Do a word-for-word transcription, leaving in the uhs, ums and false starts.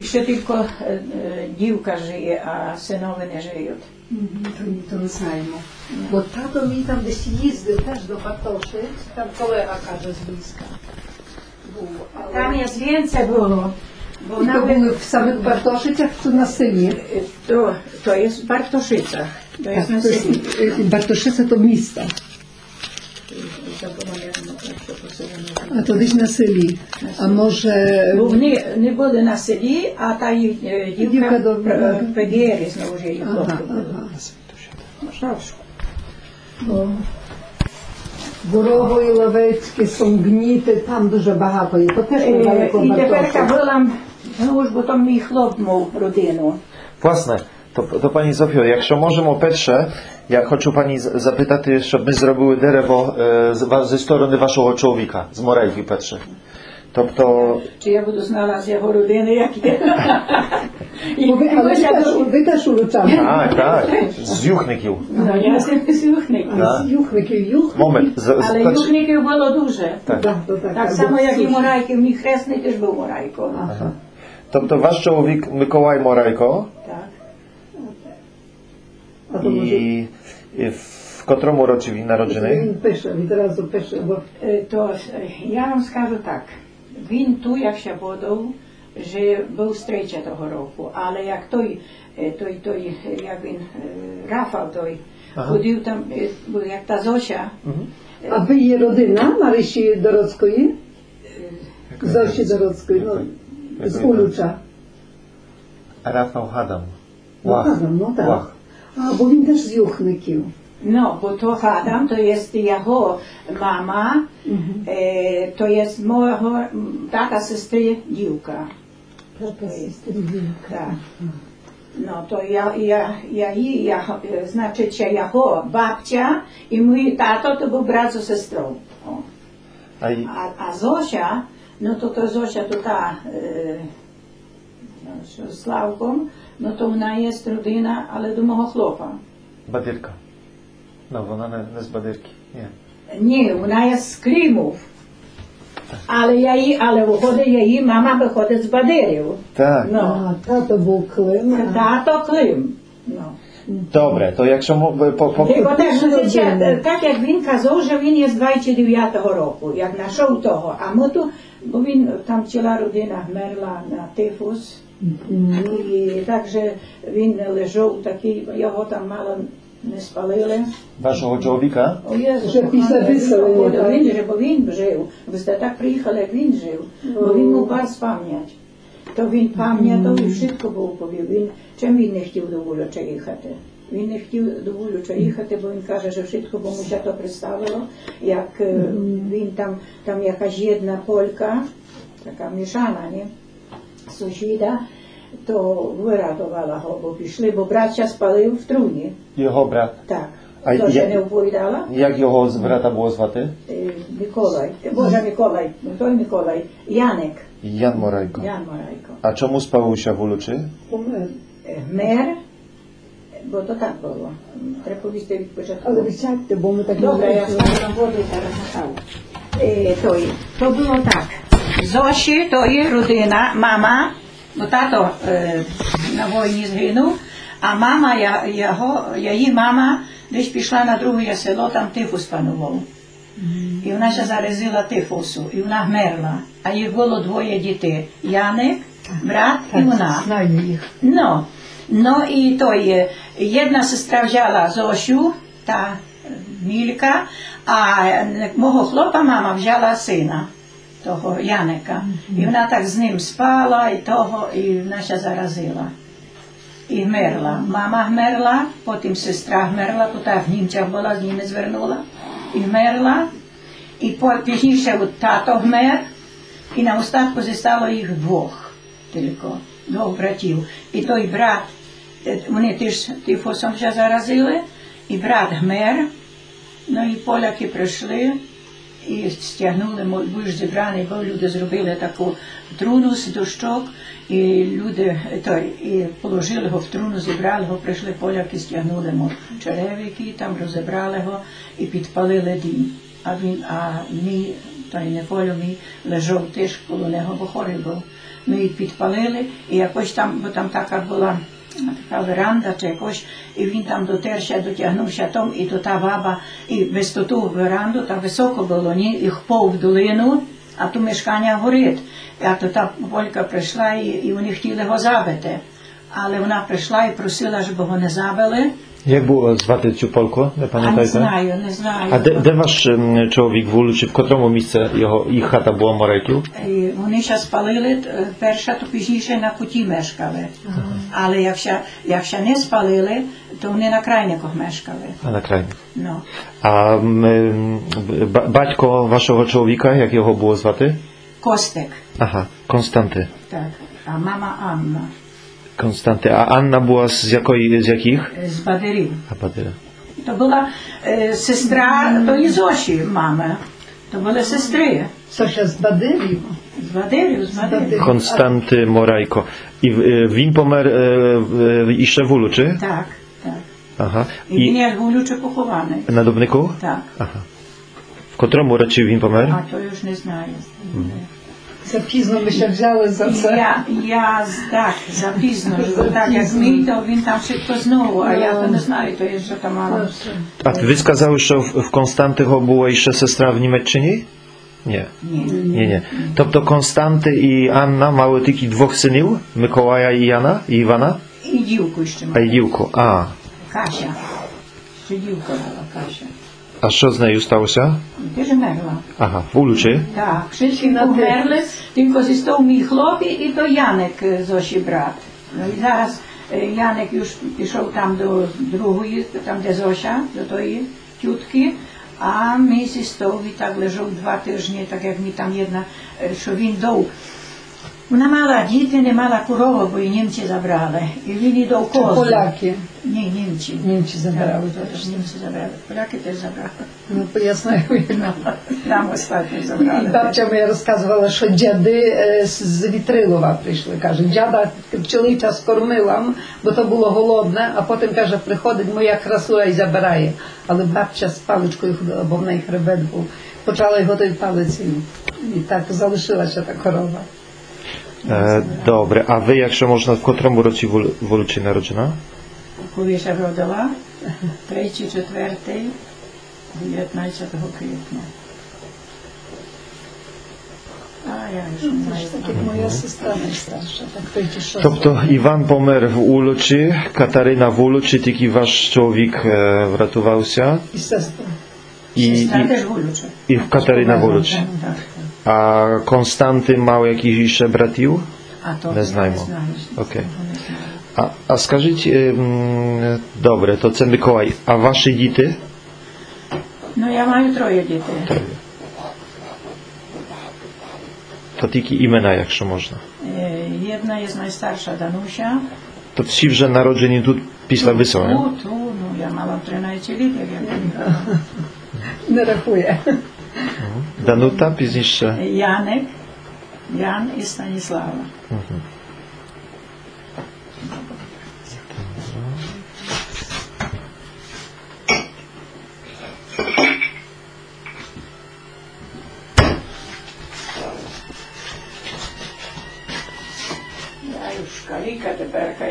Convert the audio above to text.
Ще тільки е, дівка жиє, а синови не живуть. Mm-hmm. To, to знаємо. Бо тато мій там десь їздив теж до Бартошиць, там колега каже з близька. Був, але... Там є звінце було. Бо вона то були в самих Бартошицях, то на селі. То, то є Бартошиця. То є на селі. Бартошиця то місто. А то десь на селі. А може... Бо вони не були на селі, а та дівка в Пегері знову ж її хлопці були. Борово і Ловецьке, Сонгніти, там дуже багато є. То теж недалеко І тепер Бартошиць. була, ну ж, бо там мій хлоп мав родину. Власне, to, to Pani Zofio, якщо можемо перше, я хочу Pani z- zapytати, щоб ми зробили дерево е, з, ва- зі сторони вашого чоловіка, з Морейки перше. Тобто, Чи я буду знала з його родини, як є. Бо ви, але ви теж, ви теж улучали. так, так, з Юхників. Ну, я з ним з Юхників. Так. З Юхників, Юхників. Момент, з, з, Але перше- Юхників було дуже. так. Так, то так, Так само, як і Морайків, мій хресний теж був Морайко. Ага. Тобто ваш чоловік Миколай Морейко Так. А то може і, і в котрому році він народжений? він пише, відразу пише, бо Е, То е, я вам скажу так. Він ту, як ще був, що був з тридцятого року. Але як той, е, той, той, е, як він, е, Рафал той, Ага. ходив там, е, бо як та Зося, Мгм. а ви є родина Мариші Дородської? Зоші Дородської, ну, з Улуча. Rafał Hadam. Ну, Łach. Адам, ну так. Łach. А, бо він теж з Юхників. no, bo to Adam, to jest jego mama, e, to jest mojego m, tata sestry dziewka. Тата сестри Юлька. Tak. No to ja, ja, ja, i- ja, e, znaczy się jego babcia i mój tato to był brat z sestrą. O. A i, A, a Zosia, no to to Zosia to ta e, no, z Sławką, no to ona jest rodzina, ale do mojego chłopa. Badyrka. No, ona nie, nie z Badyrki. Nie. Nie, ona jest z Krymów. Ale ja її, але виходить, її мама виходить з Бадирів. Tak. No. А, тато був Клим. а- Тато Клим. No. Dobre, to jak się mo- po, po, Бо теж, Що звичай- робили? так як він казав, що він є з двадцять дев'ятого року, як знайшов того. А ми тут, бо він, там ціла родина вмерла на тифус. І так же він лежав такий, його там мало не спалили. waszego człowieka? О, Єзу, Вже після виселення, Бо так? він же, бо він жив. Ви сте так приїхали, як він жив. Бо він мав вас пам'ять. То він пам'ятав і все був повів. Він, чим він не хотів до Вулюча їхати? Він не хотів до Вулюча їхати, бо він каже, що все бо му то представило, як е, він там, там якась jedna полька, така мішана, ні? Сусіда, то виратувала його, бо пішли, бо браття спалив в труні. Jego brat. Так. А То ще я- не оповідала? Jak jego z brata było zwaty? Е, Миколай, Боже Миколай, ну той Миколай, Яник, Jan Morejko. Ян Морайко. A czemu spał się w Uluczy? Помер. Е, Мер, бо то так було. Треба повісти від початку. Але ви сядьте, бо ми так не Добре, я знаємо. ставлю воду і зараз наставлю. Е, той, то було так. Зоші, то є родина, мама, бо тато е, на війні згинув, а мама, я, його, її мама десь пішла на друге село, там тифус панував. І вона ще заразила тифусу, і вона вмерла. А їх було двоє дітей. Яник, брат і вона. Знаю їх. No, no i to je, jedna sestra wzięła Zosiu, ta Milka, a mого chłopa mama wzięła syna, того Яника. І вона так з ним спала, і того, і вона ще заразила. І вмерла. Мама вмерла, потім сестра вмерла, бо та в Німцях була, з ними звернула. І вмерла. І по- пізніше от тато вмер, і на остатку зістало їх двох тільки, двох братів. І той брат, е, вони теж тифосом вже заразили, і брат вмер, ну і поляки прийшли, і стягнули, мо- був ж зібраний, бо люди зробили таку труну з дощок, і люди, той, і положили його в труну, зібрали його, прийшли поляки, стягнули йому черевики, там розібрали його і підпалили дім. А він, а мій, той Неволю мій, лежав теж коло нього, бо хворий був. ми їх підпалили, і якось там, бо там така була така веранда чи якось, і він там дотерся, дотягнувся там, і то та баба, і без ту веранду, та високо було, ні, і впав в долину, а то мешкання горить. А то та Полька прийшла, і, і вони хотіли його забити. Але вона прийшла і просила, щоб його не забили. Jak było звати цю Polku? Не А не пам'ятаєте? знаю, не знаю. А де, де ваш м, чоловік в Улучі, в котрому місці його, їх хата була Морейків? І вони ще спалили, е, перша, то пізніше на куті мешкали. Ага. Але якщо, якщо не спалили, то вони на крайниках мешкали. А на крайні. No. А м, ба- батько вашого чоловіка, як його було звати? Kostek, Ага, Константи. tak. A mama Anna Konstanty. A Anna była z, jakoj, z jakich? z Badyry. A Badyra. To była e, sestra, to i Zosi mama. To były sestry. Сося з Бадирів. Z Badyry, z Badyry. Konstanty Morajko. I y, він помер y, y, jeszcze w Uluczy? Tak, tak. Aha. I він I jest w Uluczy pochowany. na Dubniku? Tak. Aha. W котрому році він помер? A to już nie znaję. Це пізно ми ще взяли за це. Ja, ja tak, za pizno, że tak jak mi, to він tam szybko znowu, a ja to nie знаю, to jest, że to mama. A wy сказали, що в, в Константиго була ще сестра в Німеччині? Ні. Nie. Ні, ні. Тобто Константи і Анна мали тільки двох синів, Миколая і Яна, і Івана, I dziłku jeszcze а ma. й дівку. А, Kasia. Jeszcze dziłka była, Kasia. а що з нею сталося? Też merła. Ага, в Улучі. Tak, wszyscy pomerli, tylko został mi chłopiec i to Janek, e, Zosi brat. No i zaraz e, Janek już przyszedł tam do drugiej, tam gdzie Zosia, do tej ciutki, a my z Stołowi tak leżał dwa tygodnie, tak jak mi tam jedna, e, що він дав. Вона мала діти, не мала корови, бо її німці забрали. І він їй дав козу. Поляки. Ні, німці. Німці забрали. Так, теж німці забрали. Поляки теж забрали. Ну, пояснаю. Там останні І забрали. бабця моя розказувала, що дяди е, з- з Вітрилова прийшли. Каже, дяда цілий час кормила, бо то було голодне, а потім, каже, приходить моя красуя і забирає. Але бабця з паличкою ходила, бо в неї хребет був. Почала його тою палицею. І так залишилася та корова. E, dobre, a wy, jakże można, w котрому році в, Ул- в Улучі народжена? Коли я родила, третій, четвертий, дев'ятнадцятого квітня. А я ж не знаю. Так як моя сестра найстарша, так той ті що. Тобто Іван помер в Улучі, Катерина в Улучі, тільки ваш чоловік е, врятувався, І сестра. і, Сестра і, теж Гулюча. і в Катерина в Улучі. Так, так. A Konstanty mał jakiś ще братів? А то Не знаємо. не знаю. Окей. Не знаю. А, а скажіть, ем, добре, то це Миколай, а ваші діти? Ну, я маю троє дітей. То тільки імена, якщо можна. Е, Jedna jest najstarsza, Danusia. То всі вже народжені тут після весілля? Tu, tu, no ja mam trzynaście lat, jak ja mówię. Не рахує. Данута, пізніше. Janek, Jan i Stanisława. Ja już kalika teperka